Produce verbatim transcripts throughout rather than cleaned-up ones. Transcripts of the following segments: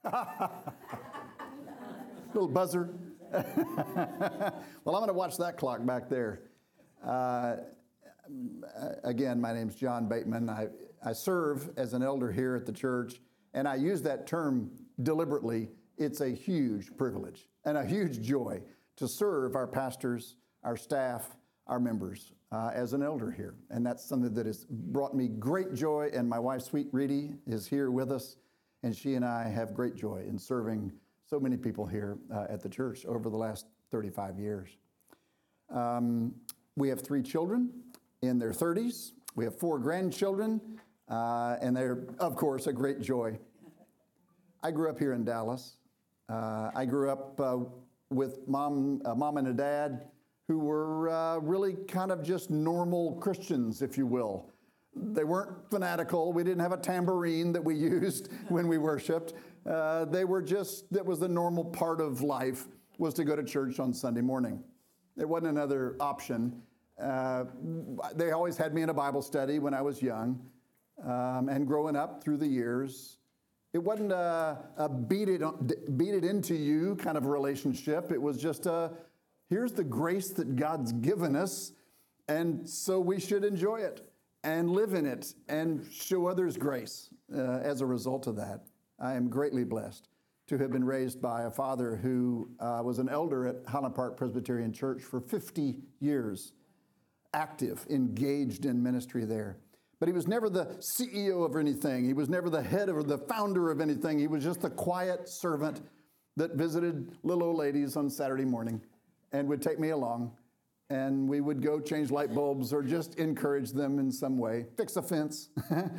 Little buzzer. Well, I'm going to watch that clock back there. Uh, again, my name's John Bateman. I, I serve as an elder here at the church, and I use that term deliberately. It's a huge privilege and a huge joy to serve our pastors, our staff, our members uh, as an elder here. And that's something that has brought me great joy. And my wife, Sweet Reedy, is here with us. And she and I have great joy in serving so many people here uh, at the church over the last thirty-five years. Um, we have three children in their thirties. We have four grandchildren, uh, and they're, of course, a great joy. I grew up here in Dallas. Uh, I grew up uh, with mom, a mom and a dad who were uh, really kind of just normal Christians, if you will. They weren't fanatical. We didn't have a tambourine that we used when we worshiped. Uh, they were just, that was the normal part of life, was to go to church on Sunday morning. There wasn't another option. Uh, they always had me in a Bible study when I was young. Um, and growing up through the years, it wasn't a, a beat it, beat it into you kind of relationship. It was just a, here's the grace that God's given us, and so we should enjoy it and live in it and show others grace uh, as a result of that. I am greatly blessed to have been raised by a father who uh, was an elder at Highland Park Presbyterian Church for fifty years, active, engaged in ministry there. But he was never the C E O of anything. He was never the head or the founder of anything. He was just a quiet servant that visited little old ladies on Saturday morning and would take me along. And we would go change light bulbs or just encourage them in some way, fix a fence.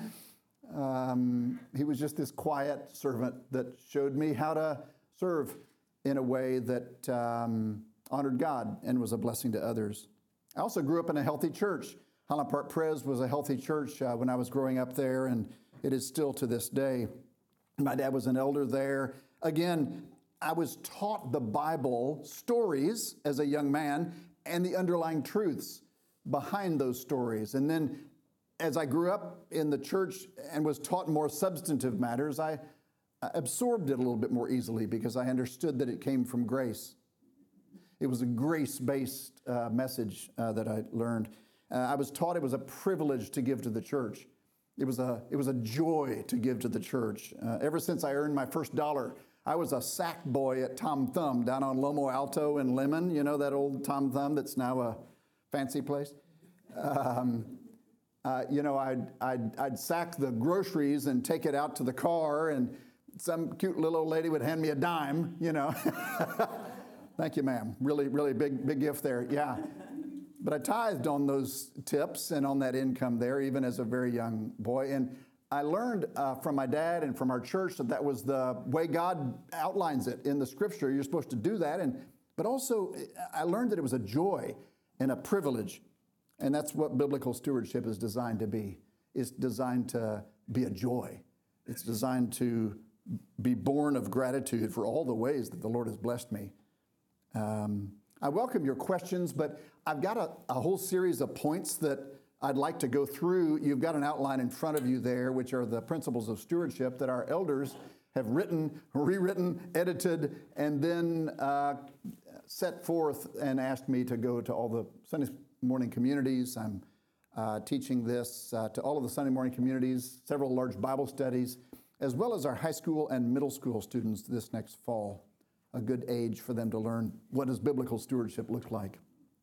um, he was just this quiet servant that showed me how to serve in a way that um, honored God and was a blessing to others. I also grew up in a healthy church. Highland Park Pres was a healthy church uh, when I was growing up there, and it is still to this day. My dad was an elder there. Again, I was taught the Bible stories as a young man and the underlying truths behind those stories. And then as I grew up in the church and was taught more substantive matters, I absorbed it a little bit more easily because I understood that it came from grace. It was a grace-based uh, message uh, that I learned. Uh, I was taught it was a privilege to give to the church. It was a, it was a joy to give to the church. Uh, ever since I earned my first dollar, I was a sack boy at Tom Thumb down on Lomo Alto in Lemon. You know that old Tom Thumb that's now a fancy place? Um, uh, you know, I'd, I'd, I'd sack the groceries and take it out to the car, and some cute little old lady would hand me a dime, you know. Thank you, ma'am. Really, really big, big gift there. Yeah. But I tithed on those tips and on that income there, even as a very young boy. And I learned uh, from my dad and from our church that that was the way God outlines it in the scripture. You're supposed to do that. And but also, I learned that it was a joy and a privilege. And that's what biblical stewardship is designed to be. It's designed to be a joy. It's designed to be born of gratitude for all the ways that the Lord has blessed me. Um, I welcome your questions, but I've got a, a whole series of points that I'd like to go through. You've got an outline in front of you there, which are the principles of stewardship that our elders have written, rewritten, edited, and then uh, set forth and asked me to go to all the Sunday morning communities. I'm uh, teaching this uh, to all of the Sunday morning communities, several large Bible studies, as well as our high school and middle school students this next fall. A good age for them to learn what does biblical stewardship look like.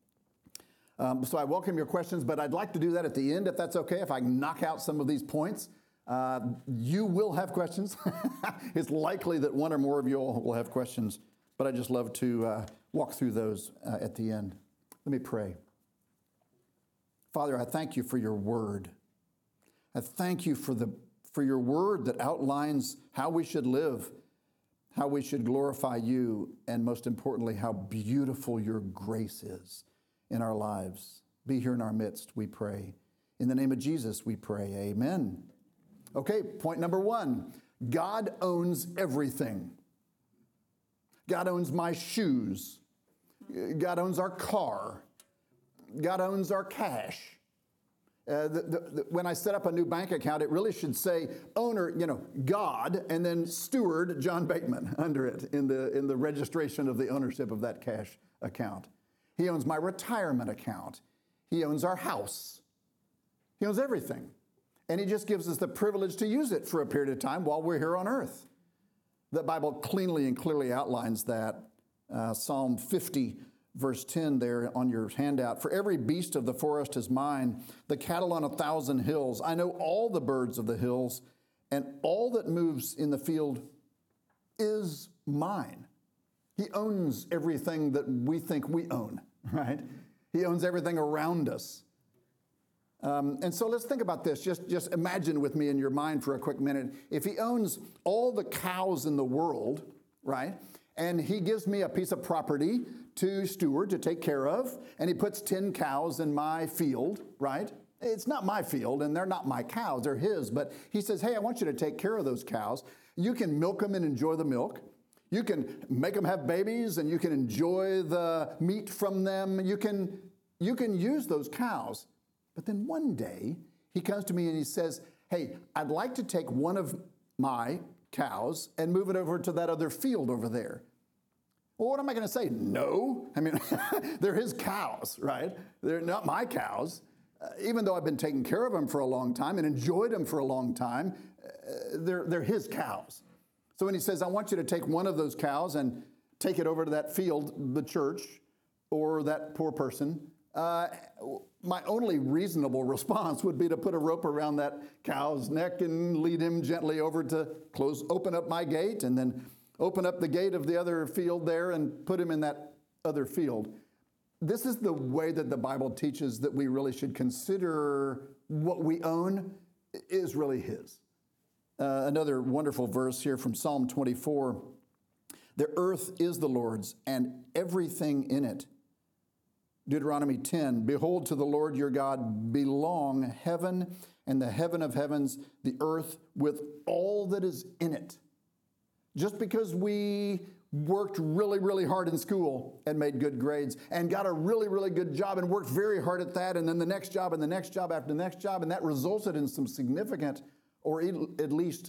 Um, so I welcome your questions, but I'd like to do that at the end, if that's okay, if I can knock out some of these points. Uh, you will have questions. It's likely that one or more of you all will have questions, but I just love to uh, walk through those uh, at the end. Let me pray. Father, I thank you for your word. I thank you for the for your word that outlines how we should live, how we should glorify you, and most importantly, how beautiful your grace is in our lives. Be here in our midst, we pray. In the name of Jesus, we pray. Amen. Okay, point number one. God owns everything. God owns my shoes. God owns our car. God owns our cash. Uh, the, the, the, when I set up a new bank account, it really should say owner, you know, God, and then steward John Bateman under it in the, in the registration of the ownership of that cash account. He owns my retirement account. He owns our house. He owns everything. And he just gives us the privilege to use it for a period of time while we're here on earth. The Bible cleanly and clearly outlines that. Uh, Psalm fifty, verse ten there on your handout. For every beast of the forest is mine, the cattle on a thousand hills. I know all the birds of the hills, and all that moves in the field is mine. He owns everything that we think we own, right? He owns everything around us. Um, and so let's think about this. Just, just imagine with me in your mind for a quick minute. If he owns all the cows in the world, right, and he gives me a piece of property to steward, to take care of, and he puts ten cows in my field, right? It's not my field, and they're not my cows, they're his, but he says, hey, I want you to take care of those cows. You can milk them and enjoy the milk. You can make them have babies, and you can enjoy the meat from them. You can, you can use those cows. But then one day, he comes to me and he says, hey, I'd like to take one of my cows and move it over to that other field over there. Well, what am I going to say? No. I mean, they're his cows, right? They're not my cows. Uh, even though I've been taking care of them for a long time and enjoyed them for a long time, uh, they're, they're his cows. So when he says, I want you to take one of those cows and take it over to that field, the church, or that poor person, uh, my only reasonable response would be to put a rope around that cow's neck and lead him gently over to close, open up my gate, and then open up the gate of the other field there and put him in that other field. This is the way that the Bible teaches that we really should consider what we own is really his. Uh, another wonderful verse here from Psalm twenty-four. The earth is the Lord's and everything in it. Deuteronomy ten, behold, to the Lord your God belong heaven and the heaven of heavens, the earth with all that is in it. Just because we worked really, really hard in school and made good grades and got a really, really good job and worked very hard at that, and then the next job and the next job after the next job, and that resulted in some significant or at least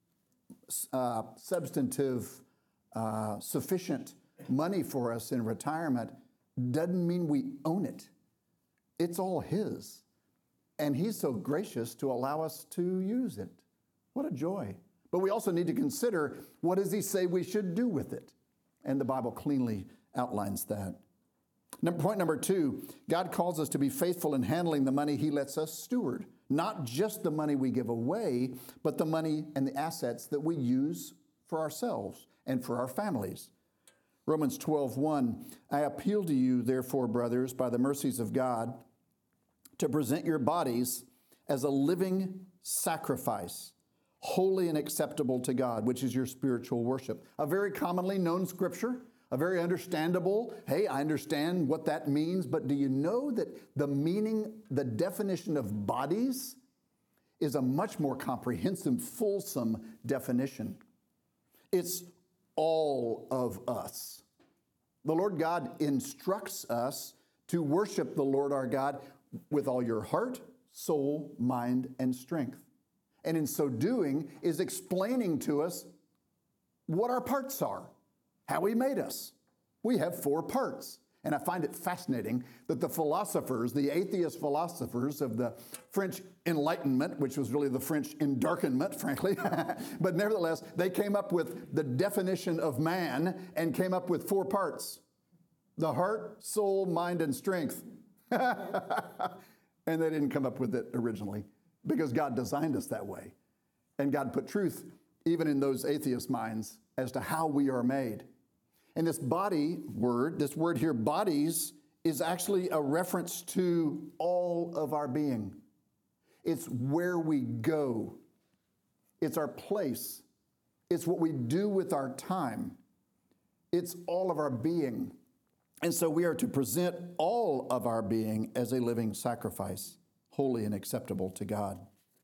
uh, substantive, uh, sufficient money for us in retirement, doesn't mean we own it. It's all his. And he's so gracious to allow us to use it. What a joy. But we also need to consider, what does he say we should do with it? And the Bible cleanly outlines that. Number, point number two, God calls us to be faithful in handling the money he lets us steward. Not just the money we give away, but the money and the assets that we use for ourselves and for our families. Romans twelve one, I appeal to you, therefore, brothers, by the mercies of God, to present your bodies as a living sacrifice, holy and acceptable to God, which is your spiritual worship. A very commonly known scripture, a very understandable, hey, I understand what that means, but do you know that the meaning, the definition of bodies is a much more comprehensive, fulsome definition. It's all of us. The Lord God instructs us to worship the Lord our God with all your heart, soul, mind, and strength. And in so doing is explaining to us what our parts are, how he made us. We have four parts. And I find it fascinating that the philosophers, the atheist philosophers of the French Enlightenment, which was really the French endarkenment, frankly, but nevertheless, they came up with the definition of man and came up with four parts: the heart, soul, mind, and strength. And they didn't come up with it originally because God designed us that way. And God put truth even in those atheist minds as to how we are made. And this body word, this word here, bodies, is actually a reference to all of our being. It's where we go. It's our place. It's what we do with our time. It's all of our being. And so we are to present all of our being as a living sacrifice, holy and acceptable to God.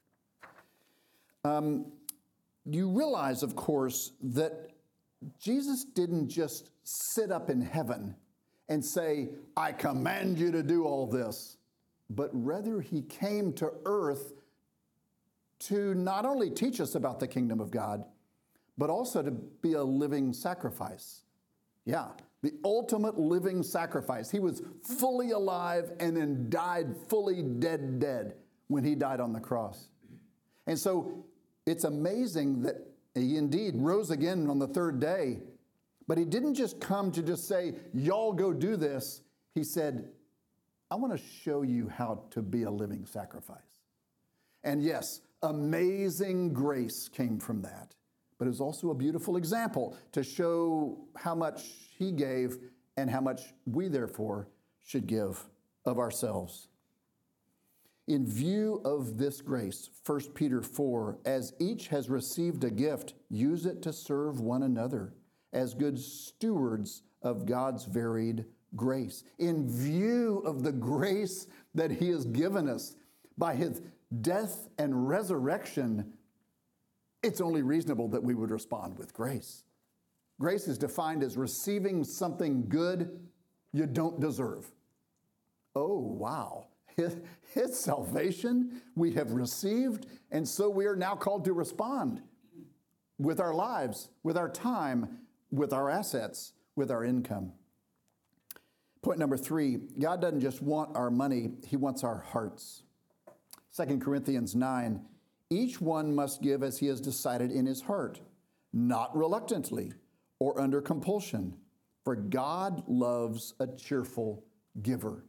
Um, you realize, of course, that Jesus didn't just sit up in heaven and say, I command you to do all this. but rather he came to earth to not only teach us about the kingdom of God, but also to be a living sacrifice. Yeah, the ultimate living sacrifice. He was fully alive and then died fully dead, dead when he died on the cross. And so it's amazing that he indeed rose again on the third day, but he didn't just come to just say, y'all go do this. He said, I want to show you how to be a living sacrifice. And yes, amazing grace came from that. But it was also a beautiful example to show how much he gave and how much we therefore should give of ourselves. In view of this grace, First Peter four, as each has received a gift, use it to serve one another as good stewards of God's varied grace. In view of the grace that he has given us by his death and resurrection, it's only reasonable that we would respond with grace. Grace is defined as receiving something good you don't deserve. Oh, wow. His, his salvation we have received, and so we are now called to respond with our lives, with our time, with our assets, with our income. Point number three, God doesn't just want our money, he wants our hearts. Second Corinthians nine, each one must give as he has decided in his heart, not reluctantly or under compulsion, for God loves a cheerful giver.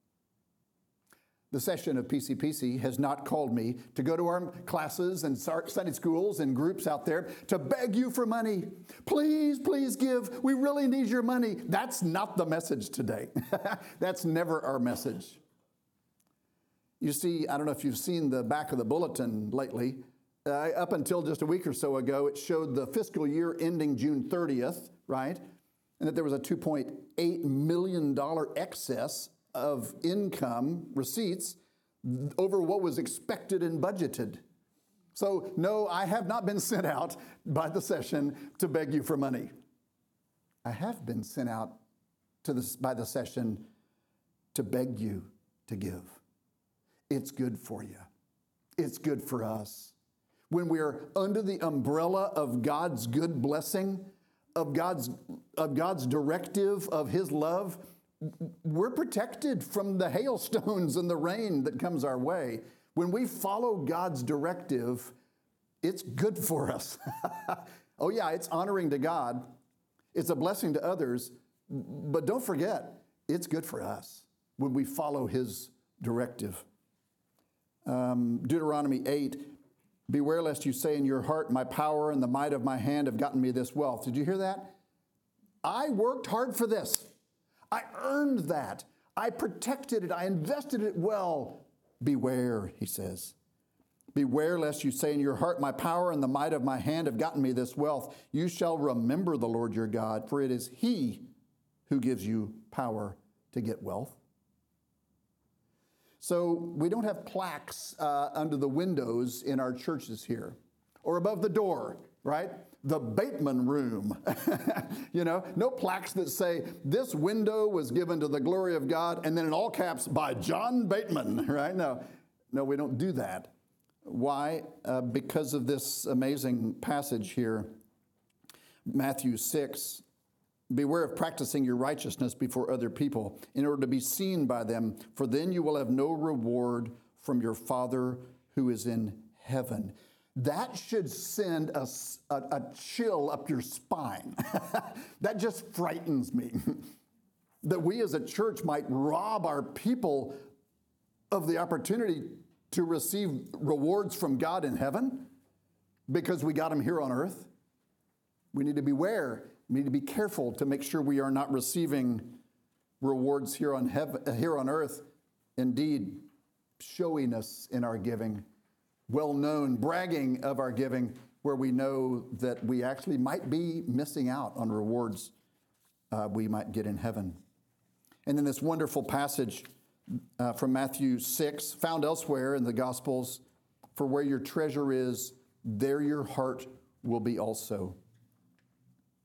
The session of P C P C has not called me to go to our classes and Sunday schools and groups out there to beg you for money. Please, please give. We really need your money. That's not the message today. That's never our message. You see, I don't know if you've seen the back of the bulletin lately. Uh, up until just a week or so ago, it showed the fiscal year ending June thirtieth, right? And that there was a two point eight million dollars excess of income receipts over what was expected and budgeted. So no, I have not been sent out by the session to beg you for money. I have been sent out to this, by the session to beg you to give. It's good for you. It's good for us. When we're under the umbrella of God's good blessing, of God's, of God's directive, of his love, we're protected from the hailstones and the rain that comes our way. When we follow God's directive, it's good for us. Oh yeah, it's honoring to God. It's a blessing to others. But don't forget, it's good for us when we follow his directive. Um, Deuteronomy eight, beware lest you say in your heart, my power and the might of my hand have gotten me this wealth. Did you hear that? I worked hard for this. I earned that. I protected it. I invested it well. Beware, he says. Beware lest you say in your heart, my power and the might of my hand have gotten me this wealth. You shall remember the Lord your God, for it is he who gives you power to get wealth. So we don't have plaques uh, under the windows in our churches here or above the door, right? The Bateman room, you know, no plaques that say this window was given to the glory of God and then in all caps by John Bateman, right? No, no, we don't do that. Why? Uh, because of this amazing passage here, Matthew six, beware of practicing your righteousness before other people in order to be seen by them, for then you will have no reward from your Father who is in heaven. That should send a, a, a chill up your spine. That just frightens me. That we as a church might rob our people of the opportunity to receive rewards from God in heaven because we got them here on earth. We need to beware. We need to be careful to make sure we are not receiving rewards here on heaven, here on earth, indeed showing us in our giving, well-known, bragging of our giving, where we know that we actually might be missing out on rewards uh, we might get in heaven. And then this wonderful passage uh, from Matthew six, found elsewhere in the Gospels, for where your treasure is, there your heart will be also.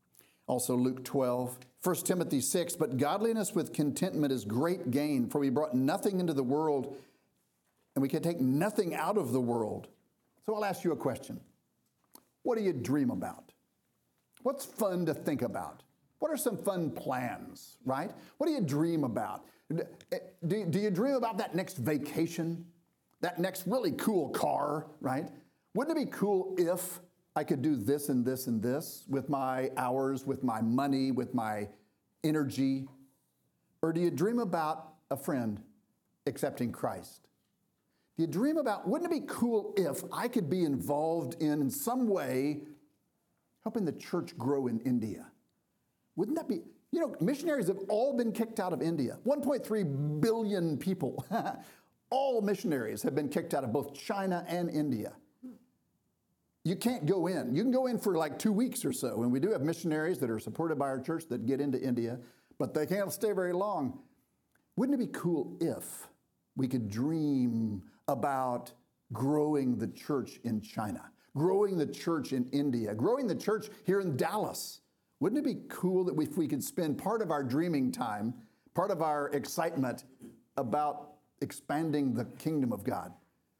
Also Luke twelve. First Timothy six, but godliness with contentment is great gain, for we brought nothing into the world, and we can take nothing out of the world. So I'll ask you a question. What do you dream about? What's fun to think about? What are some fun plans, right? What do you dream about? Do, do you dream about that next vacation? That next really cool car, right? Wouldn't it be cool if I could do this and this and this with my hours, with my money, with my energy? Or do you dream about a friend accepting Christ? Do you dream about, wouldn't it be cool if I could be involved in, in some way, helping the church grow in India? Wouldn't that be, you know, missionaries have all been kicked out of India. one point three billion people. All missionaries have been kicked out of both China and India. You can't go in. You can go in for like two weeks or so. And we do have missionaries that are supported by our church that get into India, but they can't stay very long. Wouldn't it be cool if we could dream about growing the church in China, growing the church in India, growing the church here in Dallas? Wouldn't it be cool that we, if we could spend part of our dreaming time, part of our excitement about expanding the kingdom of God?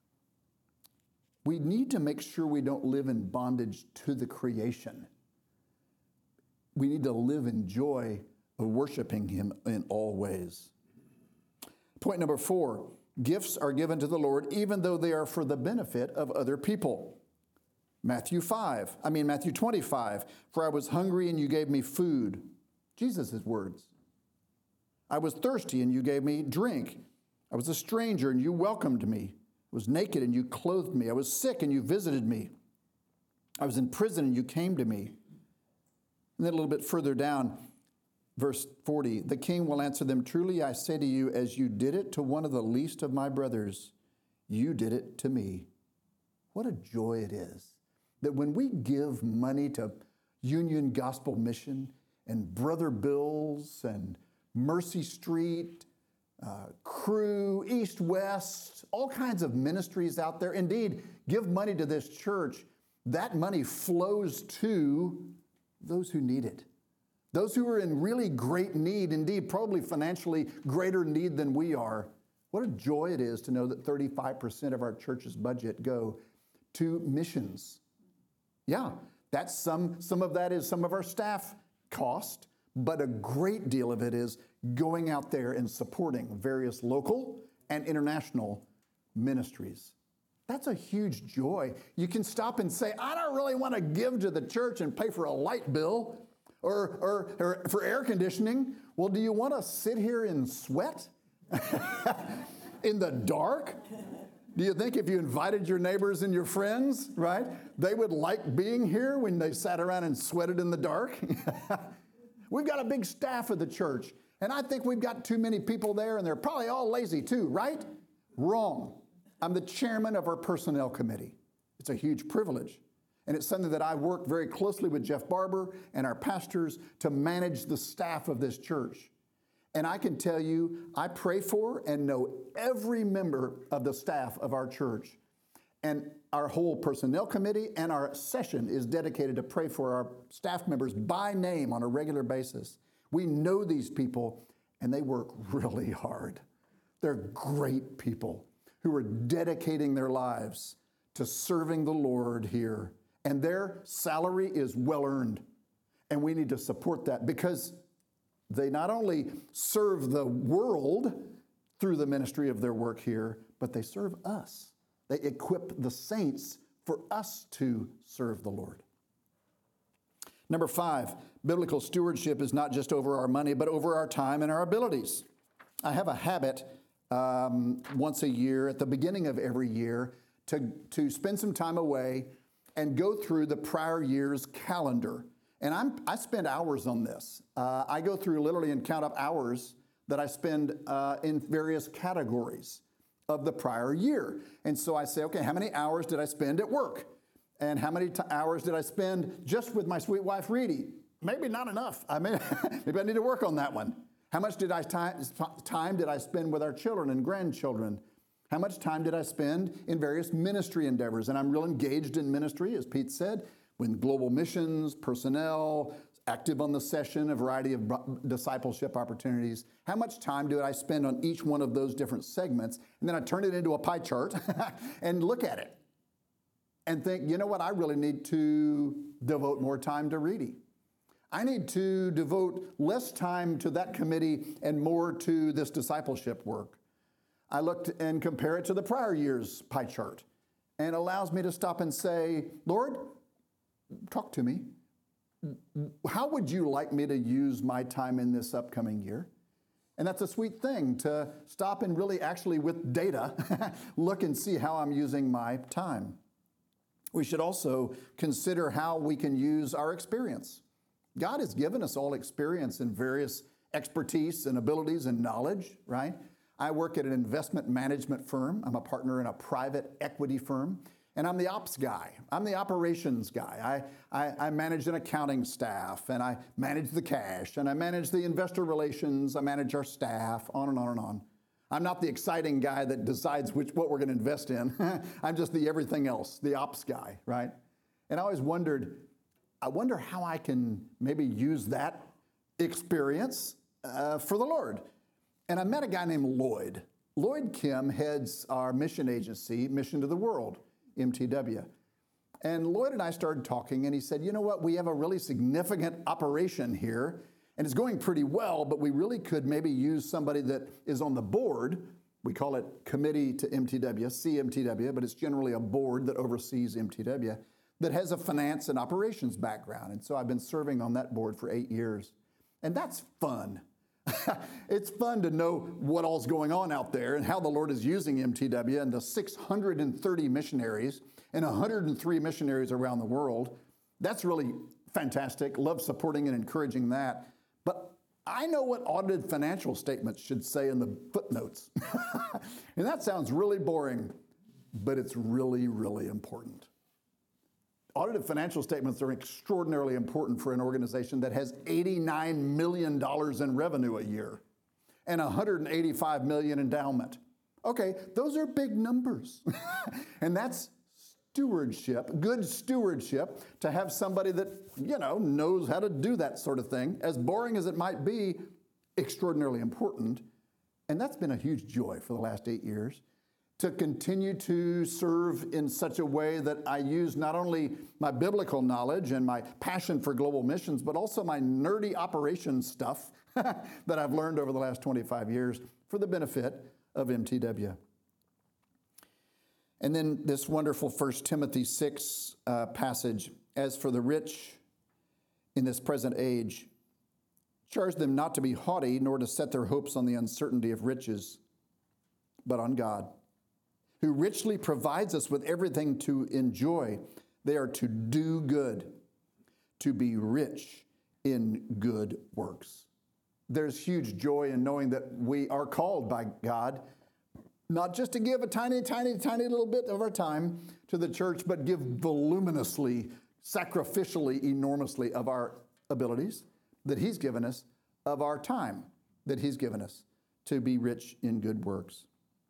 We need to make sure we don't live in bondage to the creation. We need to live in joy of worshiping Him in all ways. Point number four, gifts are given to the Lord even though they are for the benefit of other people. Matthew five, I mean Matthew twenty-five, for I was hungry and you gave me food. Jesus' words. I was thirsty and you gave me drink. I was a stranger and you welcomed me. I was naked and you clothed me. I was sick and you visited me. I was in prison and you came to me. And then a little bit further down, verse forty, the king will answer them, truly I say to you, as you did it to one of the least of my brothers, you did it to me. What a joy it is that when we give money to Union Gospel Mission and Brother Bill's and Mercy Street, uh, Crew, East West, all kinds of ministries out there, indeed, give money to this church, that money flows to those who need it. Those who are in really great need, indeed, probably financially greater need than we are. What a joy it is to know that thirty-five percent of our church's budget go to missions. Yeah, that's some, some of that is some of our staff cost, but a great deal of it is going out there and supporting various local and international ministries. That's a huge joy. You can stop and say, I don't really want to give to the church and pay for a light bill or, or, or for air conditioning. Well, do you want to sit here in sweat in the dark? Do you think if you invited your neighbors and your friends, right, they would like being here when they sat around and sweated in the dark? We've got a big staff of the church, and I think we've got too many people there, and they're probably all lazy too, right? Wrong. I'm the chairman of our personnel committee. It's a huge privilege, and it's something that I work very closely with Jeff Barber and our pastors to manage the staff of this church. And I can tell you, I pray for and know every member of the staff of our church. And our whole personnel committee and our session is dedicated to pray for our staff members by name on a regular basis. We know these people, and they work really hard. They're great people who are dedicating their lives to serving the Lord here. And their salary is well earned. And we need to support that because they not only serve the world through the ministry of their work here, but they serve us. They equip the saints for us to serve the Lord. Number five, biblical stewardship is not just over our money, but over our time and our abilities. I have a habit um, once a year, at the beginning of every year, to, to spend some time away and go through the prior year's calendar. And I'm, I spend hours on this. Uh, I go through literally and count up hours that I spend uh, in various categories of the prior year. And so I say, okay, how many hours did I spend at work? And how many t- hours did I spend just with my sweet wife, Reedy? Maybe not enough. I mean, maybe I need to work on that one. How much did I time, time did I spend with our children and grandchildren? How much time did I spend in various ministry endeavors? And I'm real engaged in ministry, as Pete said, with global missions, personnel, active on the session, a variety of discipleship opportunities. How much time do I spend on each one of those different segments? And then I turn it into a pie chart and look at it and think, you know what, I really need to devote more time to reading. I need to devote less time to that committee and more to this discipleship work. I looked and compare it to the prior year's pie chart, and allows me to stop and say, Lord, talk to me. How would you like me to use my time in this upcoming year? And that's a sweet thing, to stop and really actually with data look and see how I'm using my time. We should also consider how we can use our experience. God has given us all experience in various expertise and abilities and knowledge, right? I work at an investment management firm. I'm a partner in a private equity firm, and I'm the ops guy. I'm the operations guy. I, I, I manage an accounting staff, and I manage the cash, and I manage the investor relations. I manage our staff, on and on and on. I'm not the exciting guy that decides which what we're going to invest in. I'm just the everything else, the ops guy, right? And I always wondered, I wonder how I can maybe use that experience uh, for the Lord. And I met a guy named Lloyd. Lloyd Kim heads our mission agency, Mission to the World, M T W. And Lloyd and I started talking, and he said, you know what, we have a really significant operation here, and it's going pretty well, but we really could maybe use somebody that is on the board. We call it Committee to M T W, C M T W, but it's generally a board that oversees M T W, that has a finance and operations background. And so I've been serving on that board for eight years. And that's fun. It's fun to know what all's going on out there and how the Lord is using M T W and the six hundred thirty missionaries and one hundred three missionaries around the world. That's really fantastic. Love supporting and encouraging that. But I know what audited financial statements should say in the footnotes. And that sounds really boring, but it's really, really important. Audited financial statements are extraordinarily important for an organization that has eighty-nine million dollars in revenue a year and one hundred eighty-five million dollars endowment. Okay, those are big numbers. And that's stewardship, good stewardship, to have somebody that, you know, knows how to do that sort of thing. As boring as it might be, extraordinarily important. And that's been a huge joy for the last eight years. To continue to serve in such a way that I use not only my biblical knowledge and my passion for global missions, but also my nerdy operations stuff that I've learned over the last twenty-five years for the benefit of M T W. And then this wonderful First Timothy six uh, passage, as for the rich in this present age, charge them not to be haughty, nor to set their hopes on the uncertainty of riches, but on God, who richly provides us with everything to enjoy. They are to do good, to be rich in good works. There's huge joy in knowing that we are called by God, not just to give a tiny, tiny, tiny little bit of our time to the church, but give voluminously, sacrificially, enormously of our abilities that He's given us, of our time that He's given us, to be rich in good works.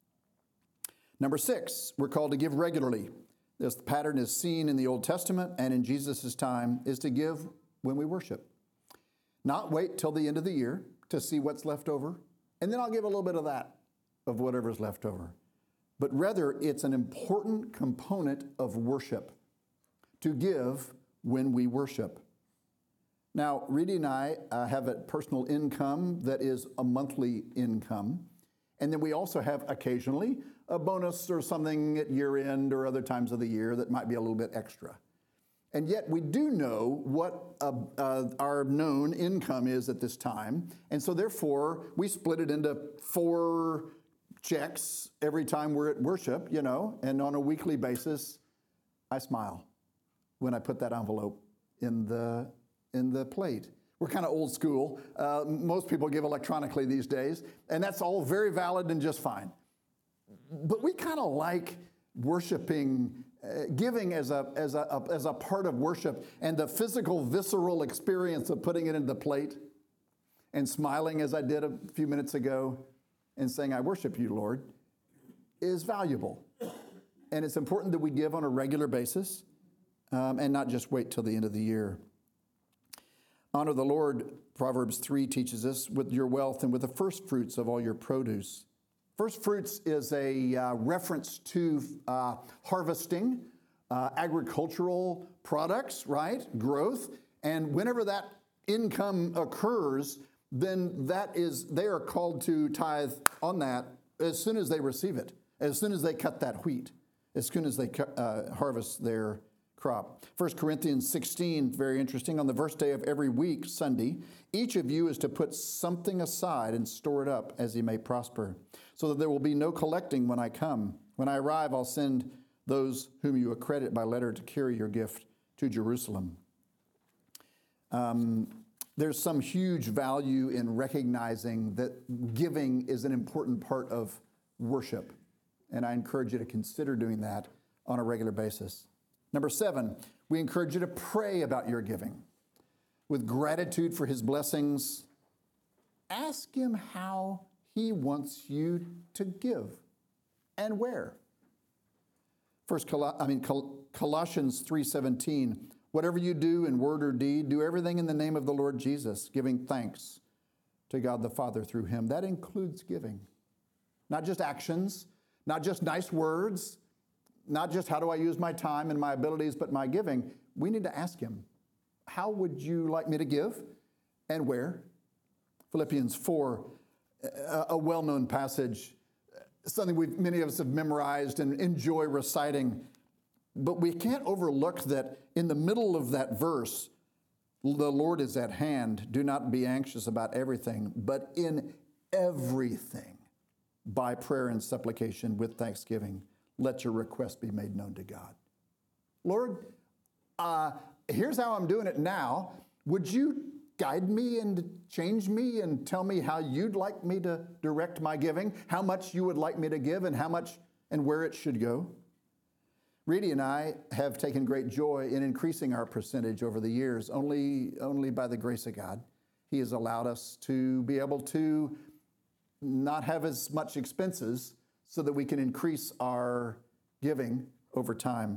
Number six, we're called to give regularly. This pattern is seen in the Old Testament and in Jesus' time, is to give when we worship. Not wait till the end of the year to see what's left over, and then I'll give a little bit of that, of whatever's left over. But rather, it's an important component of worship to give when we worship. Now, Reedy and I uh, have a personal income that is a monthly income. And then we also have occasionally a bonus or something at year end or other times of the year that might be a little bit extra. And yet we do know what uh, uh, our known income is at this time. And so therefore, we split it into four checks every time we're at worship, you know, and on a weekly basis, I smile when I put that envelope in the, in the plate. We're kind of old school. Uh, most people give electronically these days, and that's all very valid and just fine. But we kind of like worshiping, uh, giving as a, as, a, a, as a part of worship, and the physical, visceral experience of putting it in the plate and smiling as I did a few minutes ago and saying, I worship you, Lord, is valuable. And it's important that we give on a regular basis um, and not just wait till the end of the year. Honor the Lord, Proverbs three teaches us, with your wealth and with the first fruits of all your produce. First fruits is a uh, reference to uh, harvesting, uh, agricultural products, right? Growth. And whenever that income occurs, then that is, they are called to tithe on that as soon as they receive it, as soon as they cut that wheat, as soon as they uh, harvest their crop. First Corinthians sixteen, very interesting. On the first day of every week, Sunday, each of you is to put something aside and store it up as he may prosper, so that there will be no collecting when I come. When I arrive, I'll send those whom you accredit by letter to carry your gift to Jerusalem. Um, there's some huge value in recognizing that giving is an important part of worship, and I encourage you to consider doing that on a regular basis. Number seven, we encourage you to pray about your giving. With gratitude for his blessings, ask him how he wants you to give and where. First, Col- I mean Col- Colossians three seventeen, whatever you do in word or deed, do everything in the name of the Lord Jesus, giving thanks to God the Father through him. That includes giving. Not just actions, not just nice words, not just how do I use my time and my abilities, but my giving. We need to ask him, how would you like me to give and where? Philippians four, a well-known passage, something we many of us have memorized and enjoy reciting. But we can't overlook that in the middle of that verse, the Lord is at hand. Do not be anxious about everything, but in everything, by prayer and supplication with thanksgiving, let your request be made known to God. Lord, uh, here's how I'm doing it now. Would you guide me and change me and tell me how you'd like me to direct my giving, how much you would like me to give, and how much and where it should go? Reedy and I have taken great joy in increasing our percentage over the years, only, only by the grace of God. He has allowed us to be able to not have as much expenses so that we can increase our giving over time.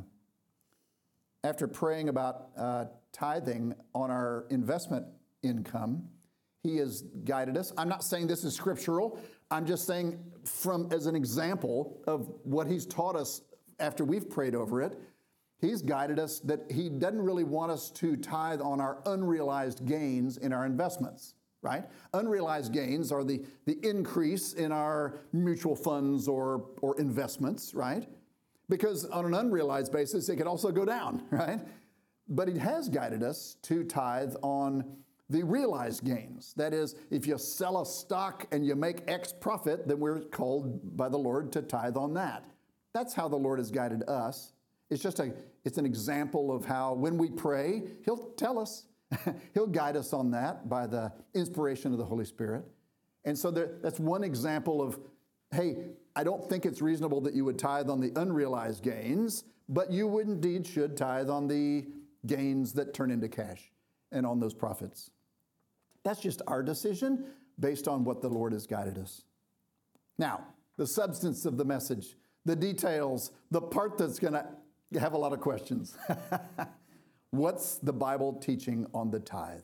After praying about uh, tithing on our investment income, he has guided us. I'm not saying this is scriptural. I'm just saying from as an example of what he's taught us after we've prayed over it. He's guided us that he doesn't really want us to tithe on our unrealized gains in our investments. Right? Unrealized gains are the, the increase in our mutual funds or, or investments, right? Because on an unrealized basis, it could also go down, right? But he has guided us to tithe on the realized gains. That is, if you sell a stock and you make X profit, then we're called by the Lord to tithe on that. That's how the Lord has guided us. It's just a, it's an example of how when we pray, he'll tell us. He'll guide us on that by the inspiration of the Holy Spirit. And so there, that's one example of, hey, I don't think it's reasonable that you would tithe on the unrealized gains, but you would indeed should tithe on the gains that turn into cash and on those profits. That's just our decision based on what the Lord has guided us. Now, the substance of the message, the details, the part that's going to have a lot of questions. What's the Bible teaching on the tithe?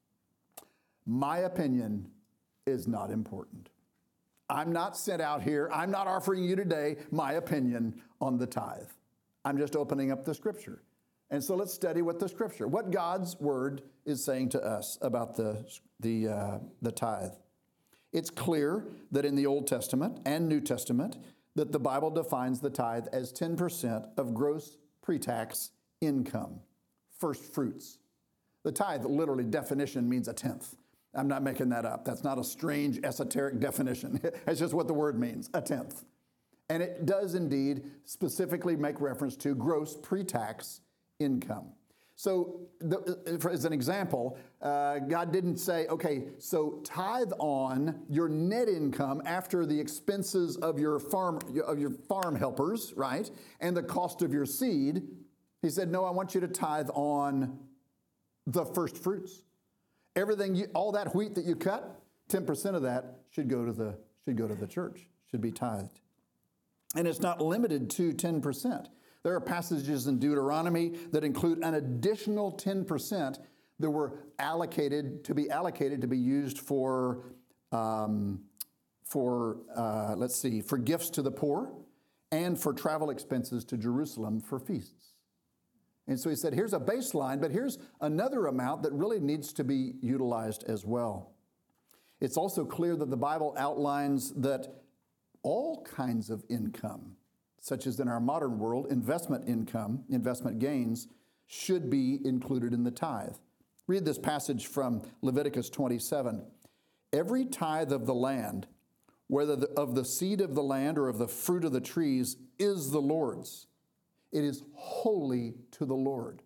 My opinion is not important. I'm not sent out here. I'm not offering you today my opinion on the tithe. I'm just opening up the scripture. And so let's study what the scripture, what God's word is saying to us about the, the, uh, the tithe. It's clear that in the Old Testament and New Testament that the Bible defines the tithe as ten percent of gross pre-tax income. First fruits. The tithe, literally definition, means a tenth. I'm not making that up. That's not a strange esoteric definition. It's just what the word means, a tenth. And it does indeed specifically make reference to gross pre-tax income. So the, for, as an example, uh, God didn't say, okay, so tithe on your net income after the expenses of your farm, of your farm helpers, right? And the cost of your seed. He said, no, I want you to tithe on the first fruits. Everything, you, all that wheat that you cut, ten percent of that should go to the, should go to the church, should be tithed. And it's not limited to ten percent. There are passages in Deuteronomy that include an additional ten percent that were allocated to be allocated to be used for, um, for uh, let's see, for gifts to the poor and for travel expenses to Jerusalem for feasts. And so he said, here's a baseline, but here's another amount that really needs to be utilized as well. It's also clear that the Bible outlines that all kinds of income, such as in our modern world, investment income, investment gains, should be included in the tithe. Read this passage from Leviticus twenty-seven. Every tithe of the land, whether the, of the seed of the land or of the fruit of the trees, is the Lord's. It is holy to the Lord.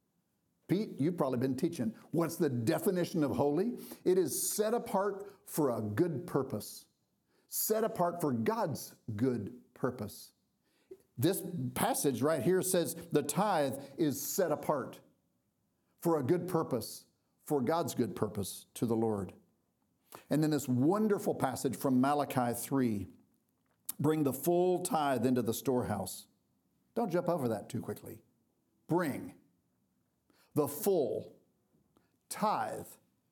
Pete, you've probably been teaching. What's the definition of holy? It is set apart for a good purpose. Set apart for God's good purpose. This passage right here says the tithe is set apart for a good purpose, for God's good purpose to the Lord. And then this wonderful passage from Malachi three, bring the full tithe into the storehouse. Don't jump over that too quickly. Bring the full tithe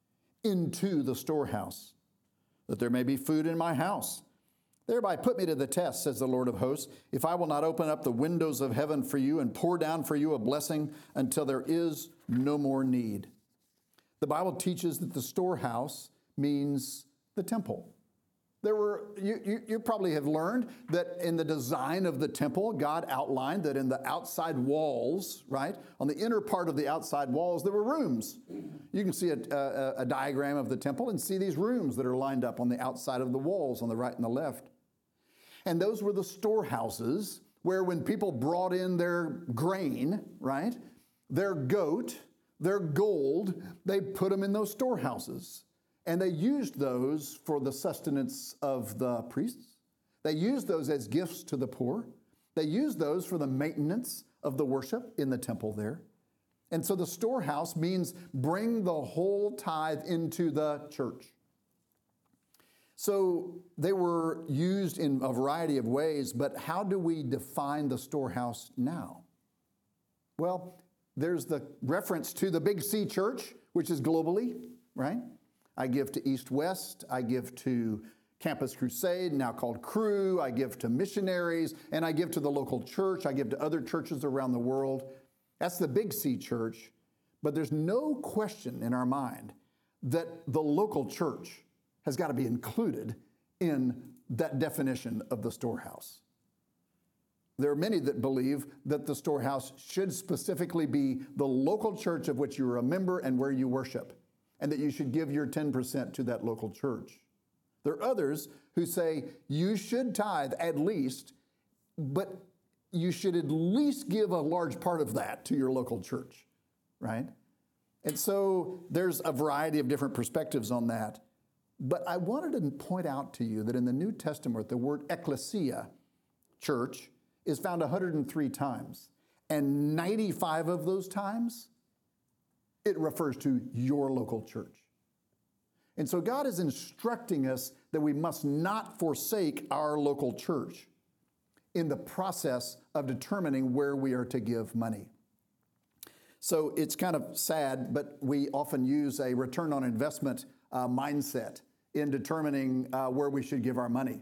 into the storehouse, that there may be food in my house. Thereby put me to the test, says the Lord of hosts, if I will not open up the windows of heaven for you and pour down for you a blessing until there is no more need. The Bible teaches that the storehouse means the temple. There were, you, you, you probably have learned that in the design of the temple, God outlined that in the outside walls, right, on the inner part of the outside walls, there were rooms. You can see a, a, a diagram of the temple and see these rooms that are lined up on the outside of the walls on the right and the left. And those were the storehouses where when people brought in their grain, right, their goat, their gold, they put them in those storehouses. And they used those for the sustenance of the priests. They used those as gifts to the poor. They used those for the maintenance of the worship in the temple there. And so the storehouse means bring the whole tithe into the church. So they were used in a variety of ways, but how do we define the storehouse now? Well, there's the reference to the Big C Church, which is globally, right? I give to East West, I give to Campus Crusade, now called Cru, I give to missionaries, and I give to the local church, I give to other churches around the world. That's the Big C Church, but there's no question in our mind that the local church has got to be included in that definition of the storehouse. There are many that believe that the storehouse should specifically be the local church of which you are a member and where you worship, and that you should give your ten percent to that local church. There are others who say you should tithe at least, but you should at least give a large part of that to your local church, right? And so there's a variety of different perspectives on that. But I wanted to point out to you that in the New Testament, the word ecclesia, church, is found one hundred three times. And ninety-five of those times, it refers to your local church. And so God is instructing us that we must not forsake our local church in the process of determining where we are to give money. So it's kind of sad, but we often use a return on investment uh, mindset in determining uh, where we should give our money.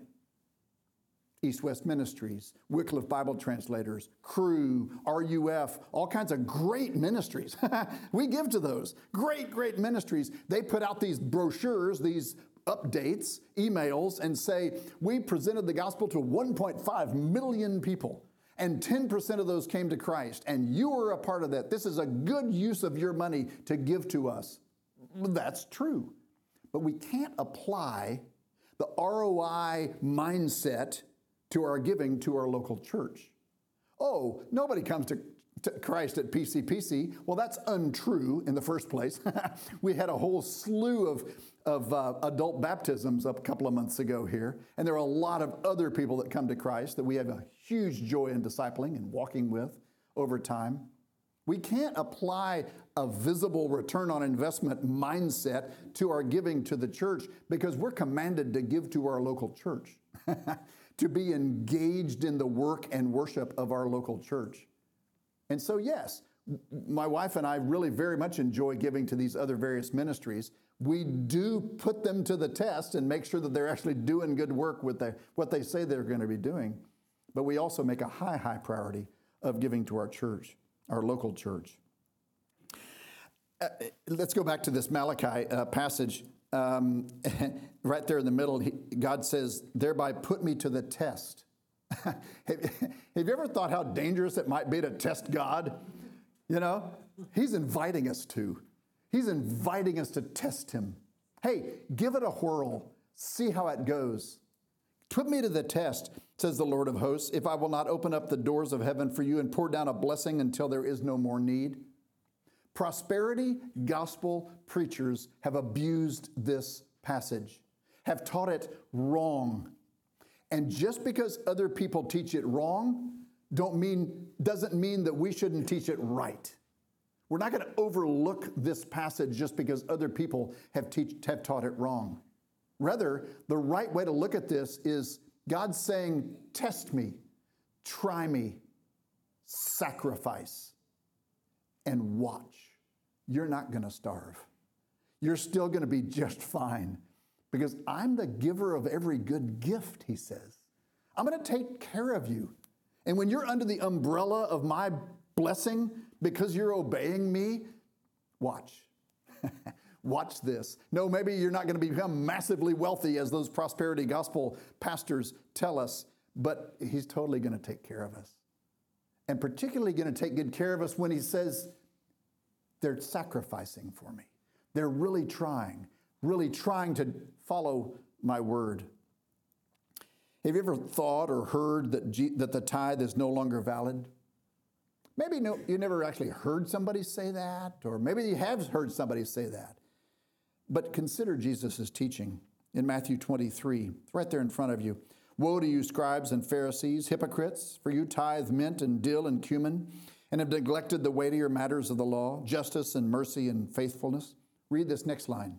East West Ministries, Wycliffe Bible Translators, Cru, R U F, all kinds of great ministries. We give to those. Great, great ministries. They put out these brochures, these updates, emails, and say, we presented the gospel to one point five million people, and ten percent of those came to Christ, and you were a part of that. This is a good use of your money to give to us. That's true. But we can't apply the R O I mindset to our giving to our local church. Oh, nobody comes to, to Christ at P C P C. Well, that's untrue in the first place. We had a whole slew of, of uh, adult baptisms up a couple of months ago here, and there are a lot of other people that come to Christ that we have a huge joy in discipling and walking with over time. We can't apply a visible return on investment mindset to our giving to the church because we're commanded to give to our local church, to be engaged in the work and worship of our local church. And so, yes, my wife and I really very much enjoy giving to these other various ministries. We do put them to the test and make sure that they're actually doing good work with the, what they say they're going to be doing. But we also make a high, high priority of giving to our church, our local church. Uh, let's go back to this Malachi uh, passage. Um, right there in the middle, he, God says, thereby put me to the test. have, have you ever thought how dangerous it might be to test God? You know, he's inviting us to. He's inviting us to test him. Hey, give it a whirl. See how it goes. Put me to the test, says the Lord of hosts, if I will not open up the doors of heaven for you and pour down a blessing until there is no more need. Prosperity gospel preachers have abused this passage, have taught it wrong. And just because other people teach it wrong, don't mean, doesn't mean that we shouldn't teach it right. We're not going to overlook this passage just because other people have, teach, have taught it wrong. Rather, the right way to look at this is God saying, test me, try me, sacrifice, and watch. You're not going to starve. You're still going to be just fine because I'm the giver of every good gift, he says. I'm going to take care of you. And when you're under the umbrella of my blessing because you're obeying me, watch. Watch this. No, maybe you're not going to become massively wealthy as those prosperity gospel pastors tell us, but he's totally going to take care of us. And particularly going to take good care of us when he says, they're sacrificing for me. They're really trying, really trying to follow my word. Have you ever thought or heard that, G- that the tithe is no longer valid? Maybe no, you never actually heard somebody say that, or maybe you have heard somebody say that. But consider Jesus' teaching in Matthew twenty-three. It's right there in front of you. Woe to you, scribes and Pharisees, hypocrites, for you tithe mint and dill and cumin, and have neglected the weightier matters of the law, justice and mercy and faithfulness. Read this next line.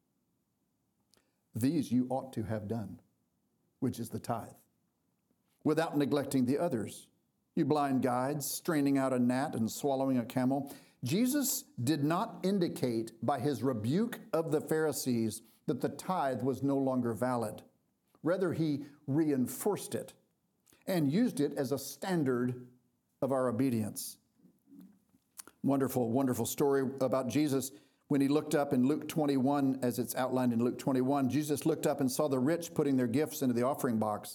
These you ought to have done, which is the tithe, without neglecting the others. You blind guides, straining out a gnat and swallowing a camel. Jesus did not indicate by his rebuke of the Pharisees that the tithe was no longer valid. Rather, he reinforced it and used it as a standard of our obedience. Wonderful, wonderful story about Jesus. When he looked up in Luke twenty-one, as it's outlined in Luke twenty-one, Jesus looked up and saw the rich putting their gifts into the offering box.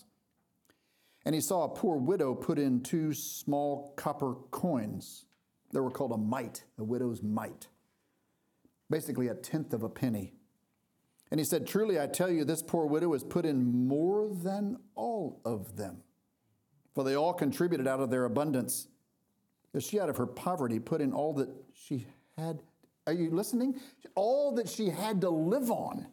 And he saw a poor widow put in two small copper coins. They were called a mite, a widow's mite. Basically a tenth of a penny. And he said, truly, I tell you, this poor widow has put in more than all of them. For they all contributed out of their abundance. But she out of her poverty put in all that she had. Are you listening? All that she had to live on.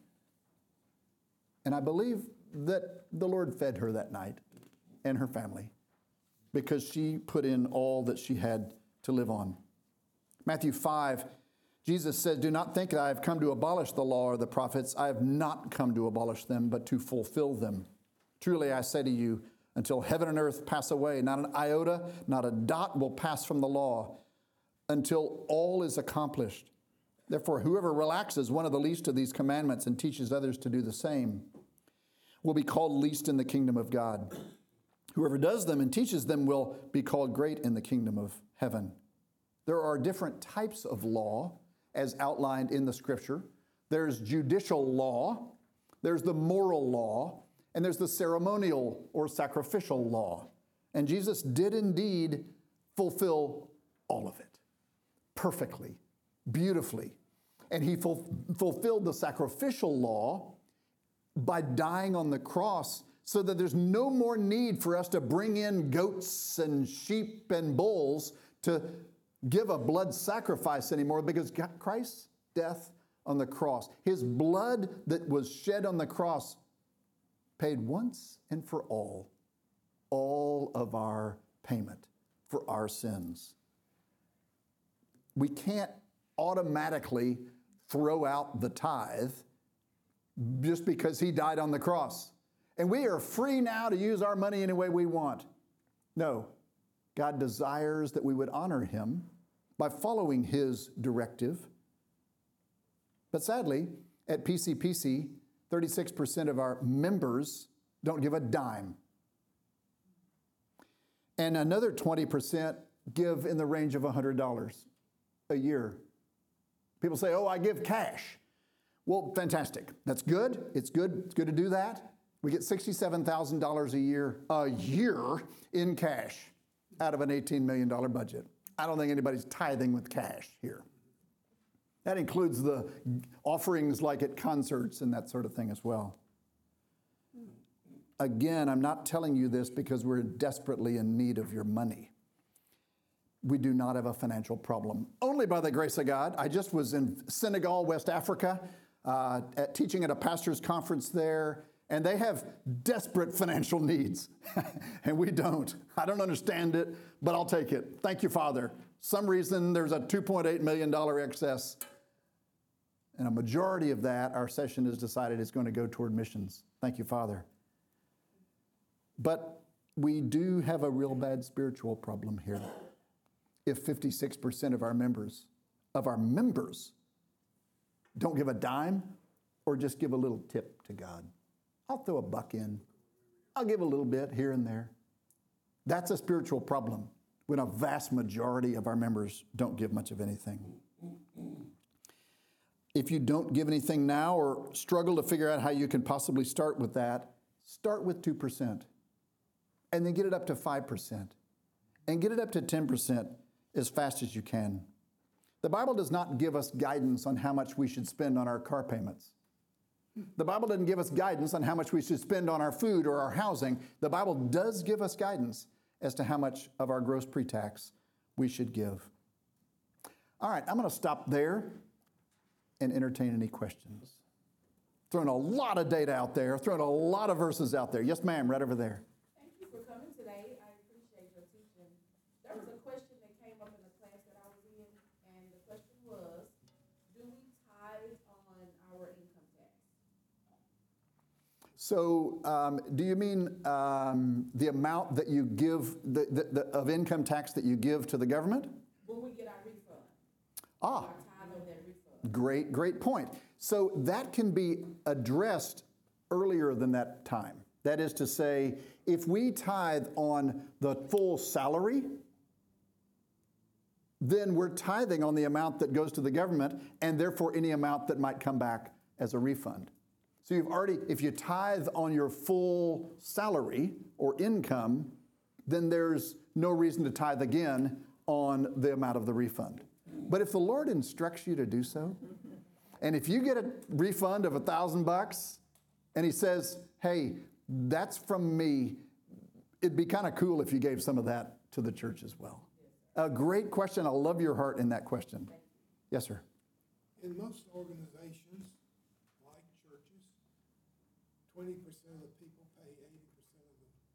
And I believe that the Lord fed her that night and her family because she put in all that she had to live on. Matthew five, Jesus said, do not think that I have come to abolish the law or the prophets. I have not come to abolish them, but to fulfill them. Truly, I say to you, until heaven and earth pass away, not an iota, not a dot will pass from the law until all is accomplished. Therefore, whoever relaxes one of the least of these commandments and teaches others to do the same will be called least in the kingdom of God. Whoever does them and teaches them will be called great in the kingdom of heaven. There are different types of law as outlined in the scripture. There's judicial law, there's the moral law, and there's the ceremonial or sacrificial law. And Jesus did indeed fulfill all of it perfectly, beautifully. And he ful- fulfilled the sacrificial law by dying on the cross so that there's no more need for us to bring in goats and sheep and bulls to give a blood sacrifice anymore, because Christ's death on the cross, his blood that was shed on the cross, paid once and for all, all of our payment for our sins. We can't automatically throw out the tithe just because he died on the cross. And we are free now to use our money any way we want. No, God desires that we would honor him by following his directive. But sadly, at P C P C, thirty-six percent of our members don't give a dime. And another twenty percent give in the range of one hundred dollars a year. People say, oh, I give cash. Well, fantastic. That's good. It's good. It's good to do that. We get sixty-seven thousand dollars a year, a year in cash out of an eighteen million dollars budget. I don't think anybody's tithing with cash here. That includes the offerings like at concerts and that sort of thing as well. Again, I'm not telling you this because we're desperately in need of your money. We do not have a financial problem. Only by the grace of God. I just was in Senegal, West Africa, uh, at, teaching at a pastor's conference there, and they have desperate financial needs, and we don't. I don't understand it, but I'll take it. Thank you, Father. Some reason there's a two point eight million dollars excess, and a majority of that, our session has decided, is going to go toward missions. Thank you, Father. But we do have a real bad spiritual problem here. If fifty-six percent of our members, of our members, don't give a dime or just give a little tip to God. I'll throw a buck in. I'll give a little bit here and there. That's a spiritual problem when a vast majority of our members don't give much of anything. If you don't give anything now or struggle to figure out how you can possibly start with that, start with two percent and then get it up to five percent and get it up to ten percent as fast as you can. The Bible does not give us guidance on how much we should spend on our car payments. The Bible doesn't give us guidance on how much we should spend on our food or our housing. The Bible does give us guidance as to how much of our gross pre-tax we should give. All right, I'm going to stop there and entertain any questions. Throwing a lot of data out there, throwing a lot of verses out there. Yes, ma'am, right over there. Thank you for coming today. I appreciate your teaching. There was a question that came up in the class that I was in, and the question was, do we tithe on our income tax? So um, do you mean um, the amount that you give, the, the, the, of income tax that you give to the government? When we get our refund. Ah. Our tithe on that refund. Great, great point. So that can be addressed earlier than that time. That is to say, if we tithe on the full salary, then we're tithing on the amount that goes to the government and therefore any amount that might come back as a refund. So you've already, if you tithe on your full salary or income, then there's no reason to tithe again on the amount of the refund. But if the Lord instructs you to do so, and if you get a refund of a thousand bucks and he says, hey, that's from me, it'd be kind of cool if you gave some of that to the church as well. A great question. I love your heart in that question. Yes, sir. In most organizations, like churches, twenty percent of the people pay eighty percent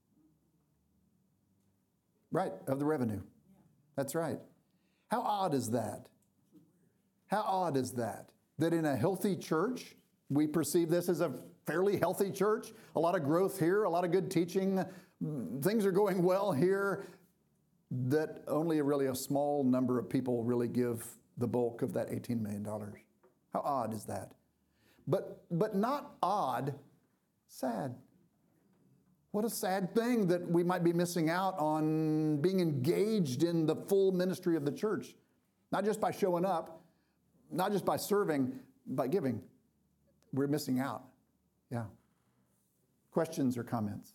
of the... Right, of the revenue. That's right. How odd is that? How odd is that? That in a healthy church, we perceive this as a fairly healthy church, a lot of growth here, a lot of good teaching, things are going well here, that only really a small number of people really give the bulk of that eighteen million dollars. How odd is that? But, but not odd, sad. What a sad thing that we might be missing out on being engaged in the full ministry of the church. Not just by showing up, not just by serving, by giving. We're missing out. Yeah. Questions or comments?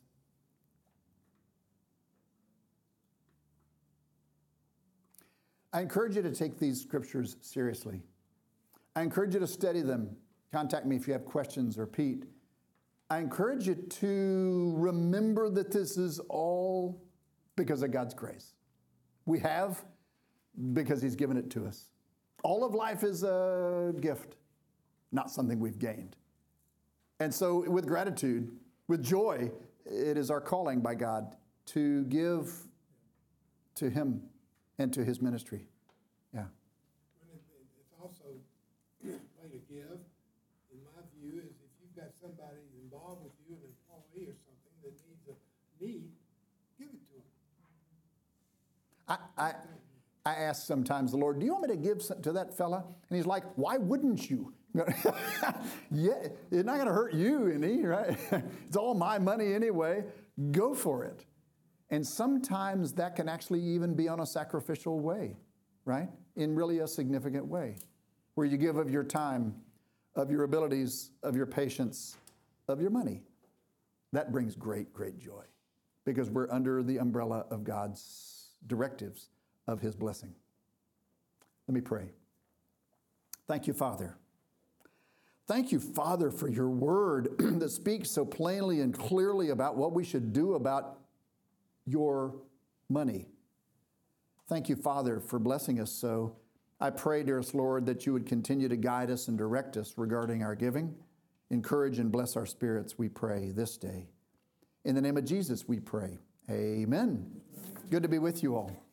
I encourage you to take these scriptures seriously. I encourage you to study them. Contact me if you have questions, or Pete. I encourage you to remember that this is all because of God's grace. We have because He's given it to us. All of life is a gift, not something we've gained. And so with gratitude, with joy, it is our calling by God to give to Him and to His ministry. Yeah. It's also a way to give, in my view, is if you've got somebody involved with you, an employee or something that needs a need, give it to them. I, I, I ask sometimes the Lord, do you want me to give some- to that fella? And he's like, why wouldn't you? Yeah, it's not going to hurt you any, right? It's all my money anyway. Go for it. And sometimes that can actually even be on a sacrificial way, right? In really a significant way, where you give of your time, of your abilities, of your patience, of your money. That brings great, great joy because we're under the umbrella of God's directives of His blessing. Let me pray. Thank you, Father. Thank you, Father, for your word that speaks so plainly and clearly about what we should do about your money. Thank you, Father, for blessing us so. I pray, dearest Lord, that you would continue to guide us and direct us regarding our giving. Encourage and bless our spirits, we pray, this day. In the name of Jesus, we pray. Amen. Good to be with you all.